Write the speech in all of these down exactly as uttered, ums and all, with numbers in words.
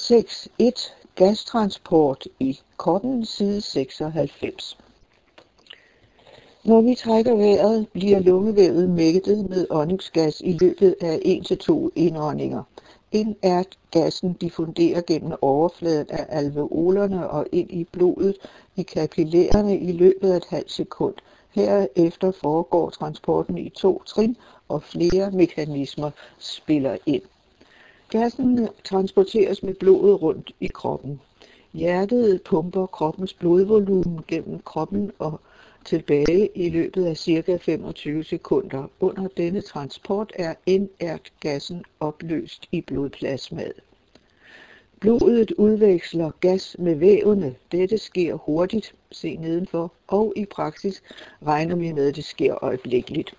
seks punkt et Gastransport i kroppen, side seksoghalvfems. Når vi trækker vejret, bliver lungevævet mættet med åndingsgas i løbet af en til to indåndinger. Inertgassen diffunderer gennem overfladen af alveolerne og ind i blodet i kapillærerne i løbet af et halvt sekund. Herefter foregår transporten i to trin, og flere mekanismer spiller ind. Gassen transporteres med blodet rundt i kroppen. Hjertet pumper kroppens blodvolumen gennem kroppen og tilbage i løbet af ca. femogtyve sekunder. Under denne transport er inertgassen opløst i blodplasmaet. Blodet udveksler gas med vævene. Dette sker hurtigt, se nedenfor, og i praksis regner vi med, at det sker øjeblikkeligt.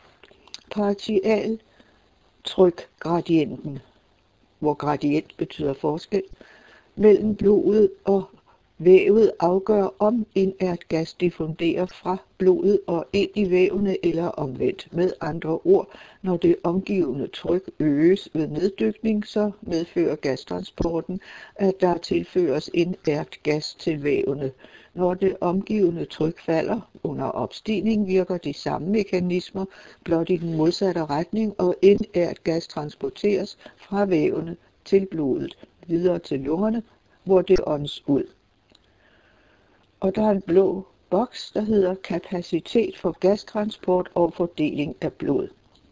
Partialtrykgradienten, hvor gradient betyder forskel, mellem blodet og vævet afgør, om inertgas diffunderer fra blodet og ind i vævene eller omvendt. Med andre ord, når det omgivende tryk øges ved neddykning, så medfører gastransporten, at der tilføres inertgas til vævene. Når det omgivende tryk falder under opstigning, virker de samme mekanismer, blot i den modsatte retning, og inertgas transporteres fra vævene til blodet, videre til lungerne, hvor det åndes ud. Og der er en blå boks, der hedder kapacitet for gastransport og fordeling af blod.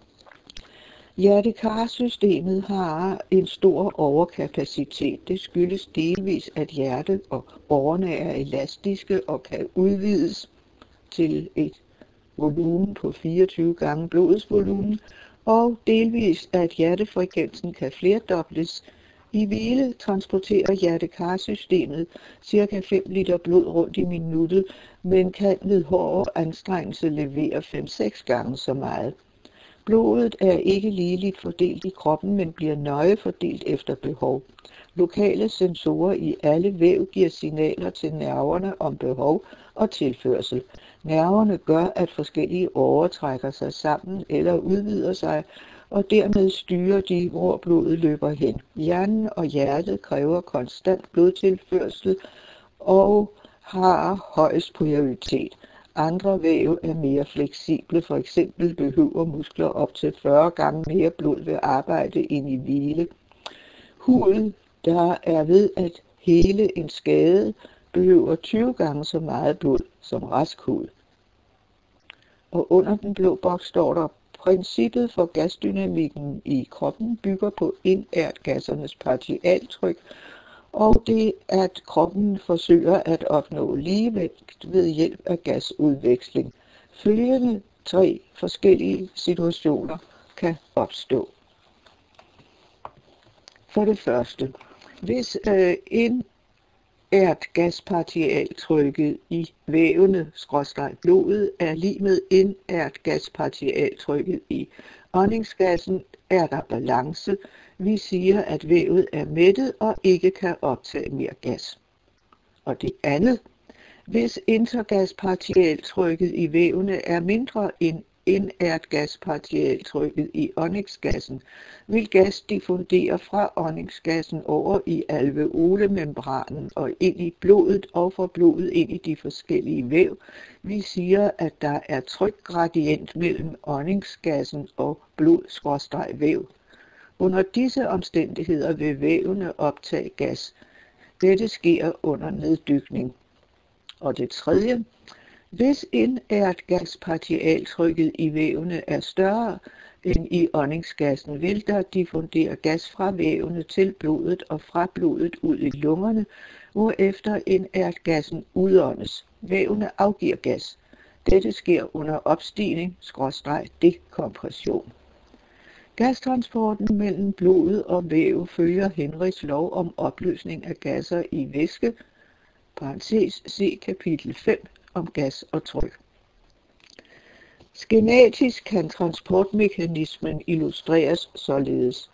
Hjertekarsystemet har en stor overkapacitet. Det skyldes delvis, at hjertet og årerne er elastiske og kan udvides til et volumen på fireogtyve gange blodets volumen, og delvis, at hjertefrekvensen kan flerdobles. I hvile transporterer hjertekarsystemet ca. fem liter blod rundt i minuttet, men kan ved hård anstrengelse levere fem til seks gange så meget. Blodet er ikke ligeligt fordelt i kroppen, men bliver nøje fordelt efter behov. Lokale sensorer i alle væv giver signaler til nerverne om behov og tilførsel. Nerverne gør, at forskellige årer trækker sig sammen eller udvider sig, og dermed styrer de, hvor blodet løber hen. Hjernen og hjertet kræver konstant blodtilførsel og har højst prioritet. Andre væv er mere fleksible, for eksempel behøver muskler op til fyrre gange mere blod ved arbejde end i hvile. Huden, der er ved at hele en skade, behøver tyve gange så meget blod som rask hud. Og under den blå boks står der: princippet for gasdynamikken i kroppen bygger på inertgassernes partialtryk, og det at kroppen forsøger at opnå ligevægt ved hjælp af gasudveksling. Følgende tre forskellige situationer kan opstå. For det første, hvis øh, inertgaspartialtrykket i vævene skråstreg blodet er lig med inertgaspartialtrykket i åndingsgassen, er der balance. Vi siger, at vævet er mættet og ikke kan optage mere gas. Og det andet, hvis intergaspartialtrykket i vævene er mindre end inertgaspartialtrykket i åndingsgassen, vil gas diffundere fra åndingsgassen over i alveolemembranen og ind i blodet og fra blodet ind i de forskellige væv. Vi siger, at der er trykgradient mellem åndingsgassen og blod-væv. Under disse omstændigheder vil vævene optage gas. Dette sker under neddykning. Og det tredje, hvis inertgaspartialtrykket i vævene er større end i åndingsgassen, vil der diffundere gas fra vævene til blodet og fra blodet ud i lungerne, hvorefter inertgassen udåndes. Vævene afgiver gas. Dette sker under opstigning/dekompression. Gastransporten mellem blodet og væv følger Henrys lov om opløsning af gasser i væske, parentes se kapitel fem om gas og tryk. Skematisk kan transportmekanismen illustreres således.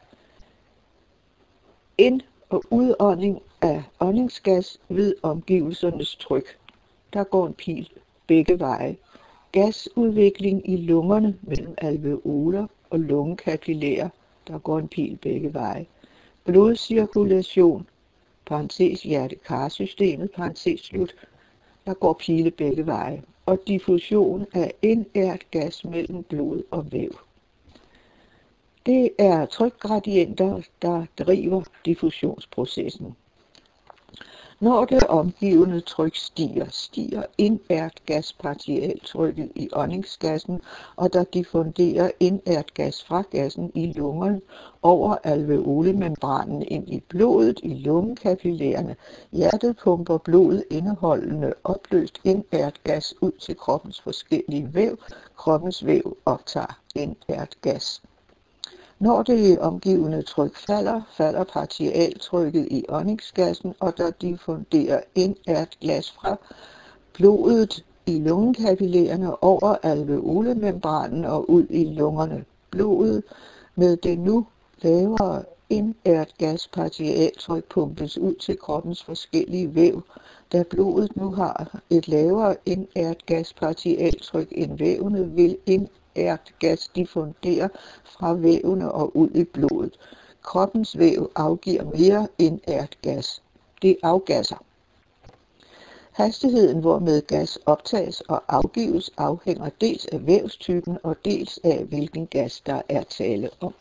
Ind- og udånding af åndingsgas ved omgivelsernes tryk. Der går en pil begge veje. Gasudvikling i lungerne mellem alveoler og lungekapillærer. Der går en pil begge veje. Blodcirkulation parentes hjerte-karsystemet, parentes slut, der går pile begge veje, og diffusion af inert gas mellem blod og væv. Det er trykgradienter, der driver diffusionsprocessen. Når det omgivende tryk stiger, stiger inert gaspartialtrykket i åndingsgassen, og der diffunderer inert gas fra gassen i lungerne over alveolemembranen ind i blodet i lungekapillærerne. Hjertet pumper blod indeholdende opløst inert gas ud til kroppens forskellige væv. Kroppens væv optager inert gas. Når det omgivende tryk falder, falder partialtrykket i åndingsgassen, og der diffunderer inert gas fra blodet i lungekapillærerne over alveolemembranen og ud i lungerne. Blodet med det nu lavere inert gas partialtryk pumpes ud til kroppens forskellige væv. Da blodet nu har et lavere inert gas partialtryk end vævene, vil inert gas diffundere fra vævene og ud i blodet. Kroppens væv afgiver mere inert gas. Det afgasser. Hastigheden, hvormed gas optages og afgives, afhænger dels af vævstypen og dels af, hvilken gas der er tale om.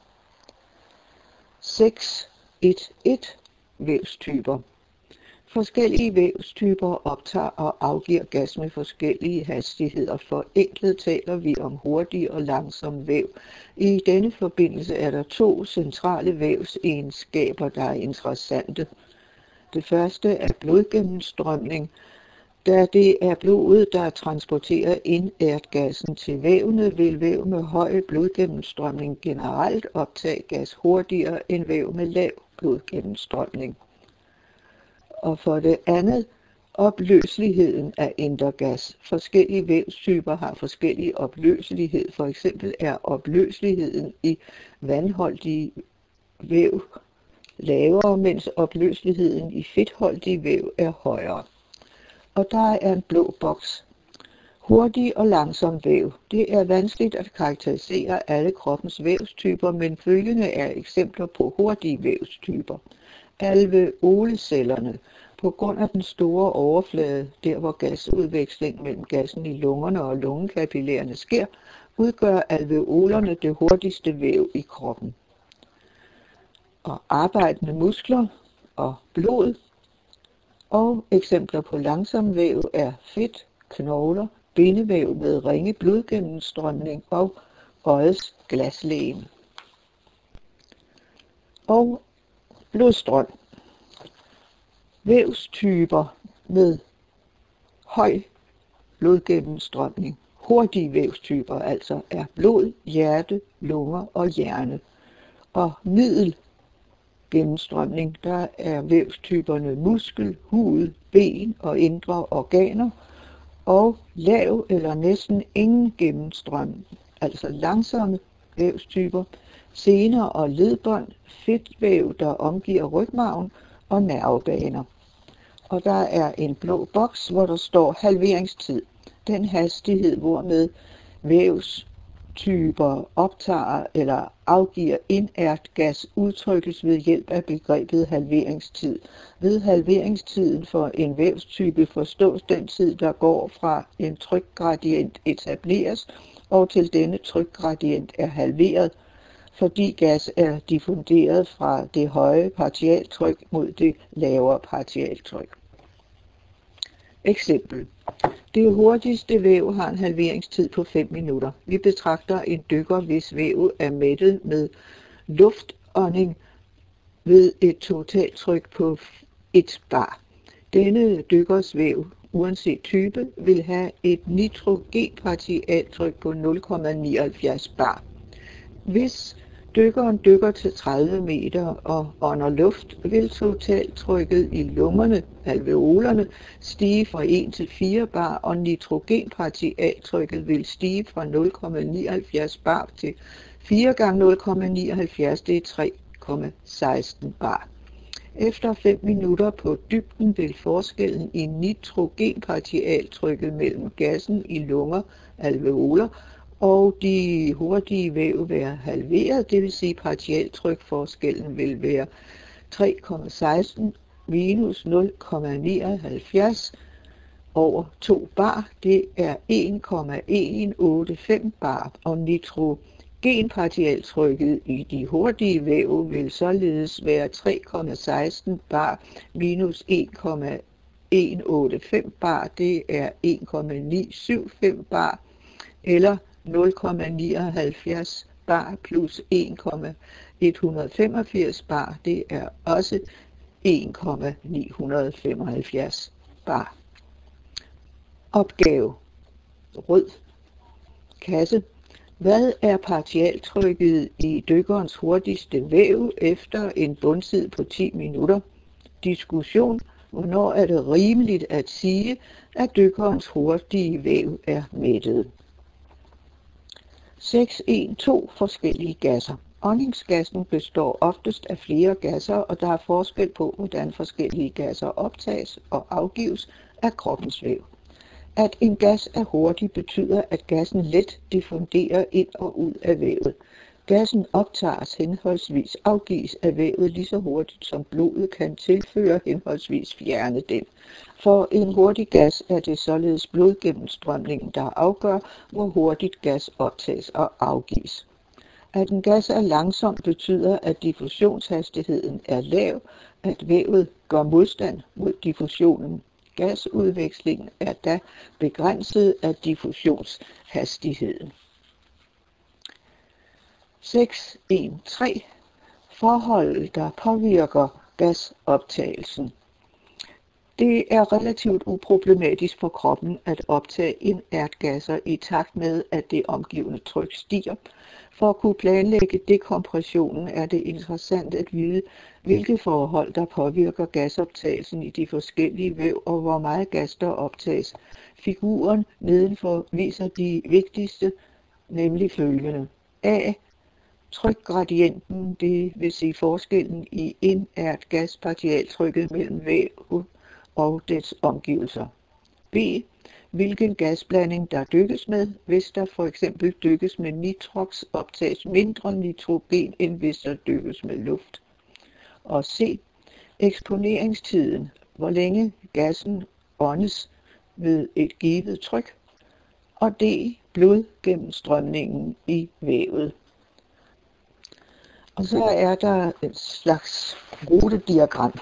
seks punkt et Vævstyper. Forskellige vævstyper optager og afgiver gas med forskellige hastigheder. Forenklet taler vi om hurtig og langsom væv. I denne forbindelse er der to centrale vævsegenskaber, der er interessante. Det første er blodgennemstrømning. Da det er blodet, der transporterer inertgassen til vævene, vil væv med høj blodgennemstrømning generelt optage gas hurtigere end væv med lav blodgennemstrømning. Og for det andet, opløseligheden af indre gas. Forskellige vævstyper har forskellig opløselighed. For eksempel er opløseligheden i vandholdige væv lavere, mens opløseligheden i fedtholdige væv er højere. Og der er en blå boks. Hurtig og langsom væv. Det er vanskeligt at karakterisere alle kroppens vævstyper, men følgende er eksempler på hurtige vævstyper. Alveolecellerne. På grund af den store overflade, der hvor gasudveksling mellem gassen i lungerne og lungekapillærerne sker, udgør alveolerne det hurtigste væv i kroppen. Og arbejdende muskler og blod. Og eksempler på langsom væv er fedt, knogler, bindevæv med ringe blodgennemstrømning og øjets glaslegeme. Og blodstrøm. Vævstyper med høj blodgennemstrømning. Hurtige vævstyper altså er blod, hjerte, lunger og hjerne. Og middel gennemstrømning, der er vævstyperne muskel, hud, ben og indre organer, og lav eller næsten ingen gennemstrømning, altså langsomme vævstyper, sener og ledbånd, fedtvæv, der omgiver rygmarven, og nervebaner. Og der er en blå boks, hvor der står halveringstid. Den hastighed, hvormed vævstyper optager eller afgiver inert gas, udtrykkes ved hjælp af begrebet halveringstid. Ved halveringstiden for en vævstype forstås den tid, der går fra en trykgradient etableres og til denne trykgradient er halveret, fordi gas er diffunderet fra det høje partialtryk mod det lavere partialtryk. Eksempel. Det hurtigste væv har en halveringstid på fem minutter. Vi betragter en dykker, hvis væv er mættet med luftånding ved et totaltryk på et bar. Denne dykkers væv, uanset type, vil have et nitrogenpartialtryk på nul komma nioghalvfjerds bar. Hvis dykkeren dykker til tredive meter og ånder luft, vil totaltrykket i lungerne, alveolerne, stige fra en til fire bar, og nitrogenpartialtrykket vil stige fra nul komma nioghalvfjerds bar til fire gange nul komma nioghalvfjerds, det er tre komma seksten bar. Efter fem minutter på dybden vil forskellen i nitrogenpartialtrykket mellem gassen i lunger, alveoler, og de hurtige væv være halveret, det vil sige partialtrykforskellen vil være tre komma seksten minus nul komma nioghalvfjerds over to bar, det er en komma et otte fem bar, og nitrogenpartialtrykket i de hurtige væv vil således være tre komma seksten bar minus en komma et otte fem bar, det er en komma ni syv fem bar, eller nul komma nioghalvfjerds bar plus en komma et femogfirs bar, det er også en komma ni femoghalvfjerds bar. Opgave. Rød kasse. Hvad er partialtrykket i dykkerens hurtigste væv efter en bundtid på ti minutter? Diskussion. Hvornår er det rimeligt at sige, at dykkerens hurtige væv er mættet? seks punkt en punkt to Forskellige gasser. Åndingsgassen består oftest af flere gasser, og der er forskel på, hvordan forskellige gasser optages og afgives af kroppens væv. At en gas er hurtig betyder, at gassen let diffunderer ind og ud af vævet. Gassen optages henholdsvis afgives af vævet lige så hurtigt, som blodet kan tilføre henholdsvis fjerne den. For en hurtig gas er det således blodgennemstrømningen, der afgør, hvor hurtigt gas optages og afgives. At en gas er langsom betyder, at diffusionshastigheden er lav, at vævet gør modstand mod diffusionen. Gasudvekslingen er da begrænset af diffusionshastigheden. seks punkt en punkt tre Forhold, der påvirker gasoptagelsen. Det er relativt uproblematisk for kroppen at optage inertgasser i takt med, at det omgivende tryk stiger. For at kunne planlægge dekompressionen er det interessant at vide, hvilke forhold, der påvirker gasoptagelsen i de forskellige væv, og hvor meget gas der optages. Figuren nedenfor viser de vigtigste, nemlig følgende. A. Trykgradienten, det vil sige forskellen i inert gaspartialtrykket mellem væv og dets omgivelser. B. Hvilken gasblanding der dykkes med. Hvis der for eksempel dykkes med nitrox, optages mindre nitrogen, end hvis der dykkes med luft. Og C. Eksponeringstiden. Hvor længe gassen åndes ved et givet tryk. Og D. Blodgennemstrømningen i vævet. Og så er der et slags rutediagram.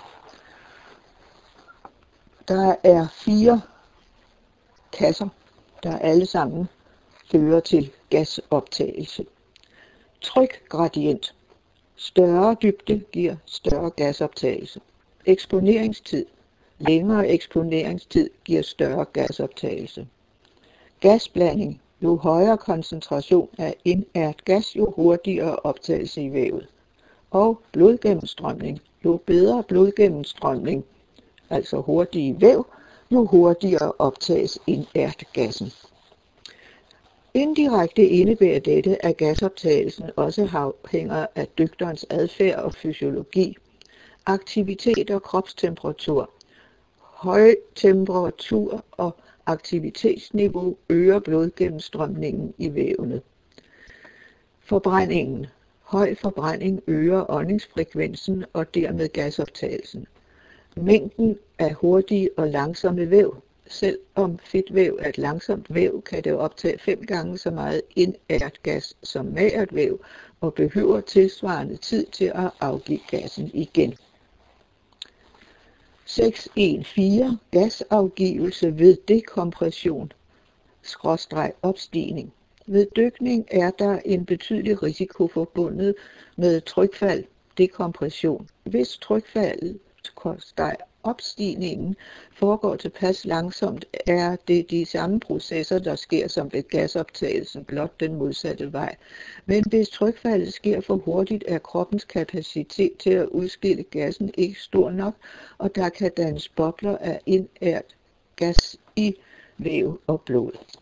Der er fire kasser, der alle sammen fører til gasoptagelse. Trykgradient. Større dybde giver større gasoptagelse. Eksponeringstid. Længere eksponeringstid giver større gasoptagelse. Gasblanding. Jo højere koncentration af inert gas, jo hurtigere optagelse i vævet. Og blodgennemstrømning. Jo bedre blodgennemstrømning, altså hurtig væv, jo hurtigere optages inertgassen. Indirekte indebærer dette, at gasoptagelsen også afhænger af dykterens adfærd og fysiologi, aktivitet og kropstemperatur. Høj temperatur og aktivitetsniveau øger blodgennemstrømningen i vævene. Forbrændingen. Høj forbrænding øger åndingsfrekvensen og dermed gasoptagelsen. Mængden af hurtige og langsomme væv. Selvom fedtvæv er et langsomt væv, kan det optage fem gange så meget inert gas som magert væv og behøver tilsvarende tid til at afgive gassen igen. seks punkt en punkt fire Gasafgivelse ved dekompression skråstreg opstigning. Ved dykning er der en betydelig risiko forbundet med trykfald, dekompression. Hvis trykfaldet skråstreg opstigningen foregår tilpas langsomt, er det de samme processer, der sker som ved gasoptagelsen, blot den modsatte vej. Men hvis trykfaldet sker for hurtigt, er kroppens kapacitet til at udskille gassen ikke stor nok, og der kan dannes bobler af inert gas i væv og blod.